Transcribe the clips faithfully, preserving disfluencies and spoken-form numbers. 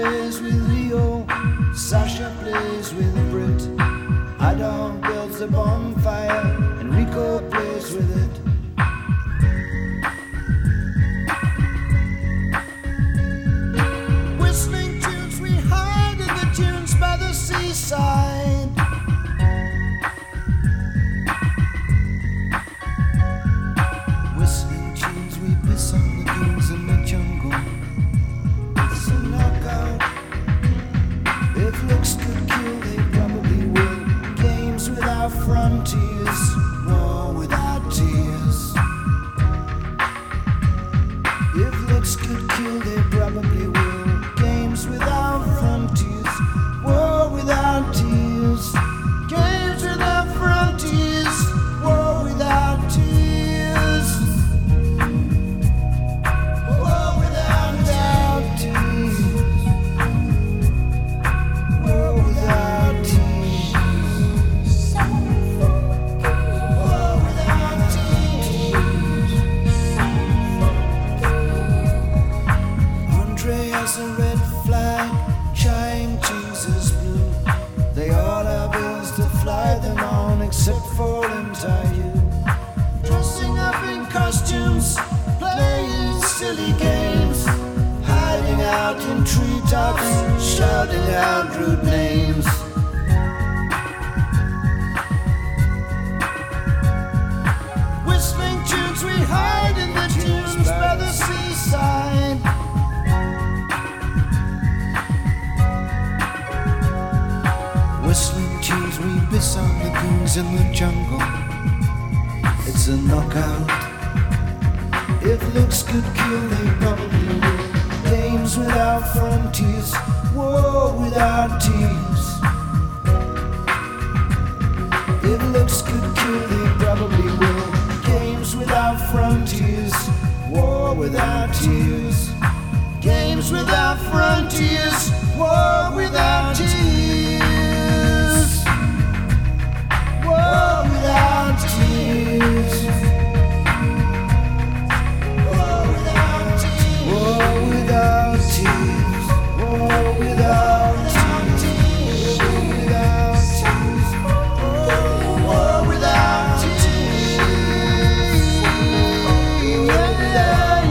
plays with Leo, Sasha plays with Brit, Adam builds a bonfire, Enrico plays with it. Whistling tunes, we hide in the dunes by the seaside. Whistling tunes, we piss on the dunes in the jungle. It's a knockout. If looks could kill, they probably will. Games without frontiers, war without tears. If looks could kill, they probably will. Games without frontiers, war without tears. Games without frontiers, war without tears. War without doubt, tears. War without tears. War without tears. Andre has a red flag, Chime Jesus blue. They all have bills to fly them on, except for Entire. Dressing up in costumes, playing silly games, hiding out in treetops, shouting out rude names. Whistling tunes, we hide in the dunes by the seaside. Whistling tunes, we piss on the goons in the jungle. It's a knockout. If looks could kill, they probably will. Games without frontiers, war without tears. If looks could kill, they probably will. Games without frontiers, war without tears. Games without frontiers, war without tears. War without tears. War without tears. War without tears. War without tears. War without tears. War without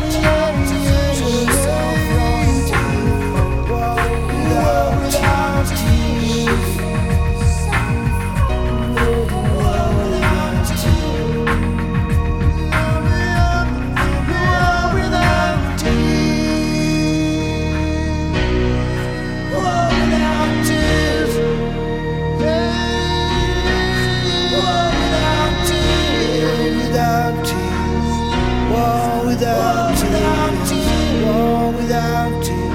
tears. War without tears.